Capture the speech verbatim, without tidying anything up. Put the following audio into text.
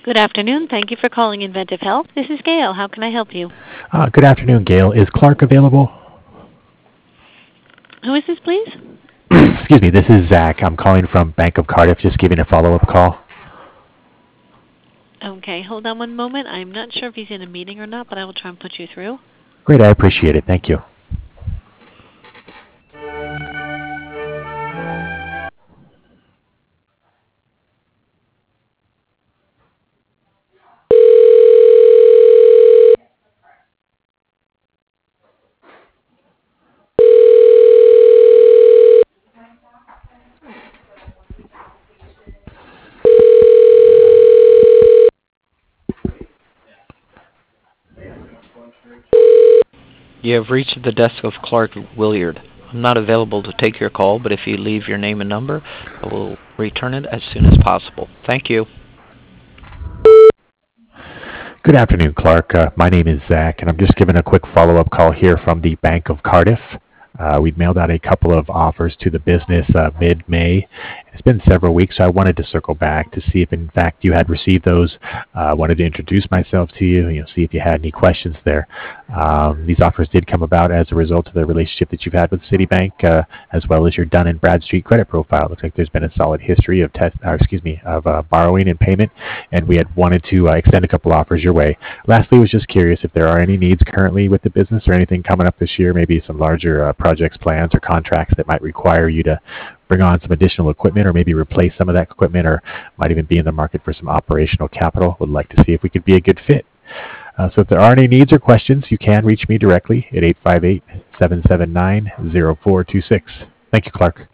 Good afternoon. Thank you for calling Inventive Health. This is Gail. How can I help you? Uh, good afternoon, Gail. Is Clark available? Who is this, please? Excuse me, this is Zach. I'm calling from Bank of Cardiff, just giving a follow-up call. Okay, hold on one moment. I'm not sure if he's in a meeting or not, but I will try and put you through. Great, I appreciate it. Thank you. You have reached the desk of Clark Williard. I'm not available to take your call, but if you leave your name and number, I will return it as soon as possible. Thank you. Good afternoon, Clark. Uh, my name is Zach, and I'm just giving a quick follow-up call here from the Bank of Cardiff. Uh, we've mailed out a couple of offers to the business uh, mid-May. It's been several weeks, so I wanted to circle back to see if, in fact, you had received those. I uh, wanted to introduce myself to you, you know, see if you had any questions there. Um, these offers did come about as a result of the relationship that you've had with Citibank, uh, as well as your Dun and Bradstreet credit profile. Looks like there's been a solid history of test, or excuse me, of uh, borrowing and payment, and we had wanted to uh, extend a couple offers your way. Lastly, I was just curious if there are any needs currently with the business or anything coming up this year, maybe some larger uh, projects, plans, or contracts that might require you to bring on some additional equipment or maybe replace some of that equipment, or might even be in the market for some operational capital. Would like to see if we could be a good fit. Uh, so if there are any needs or questions, you can reach me directly at eight five eight, seven seven nine, zero four two six. Thank you, Clark.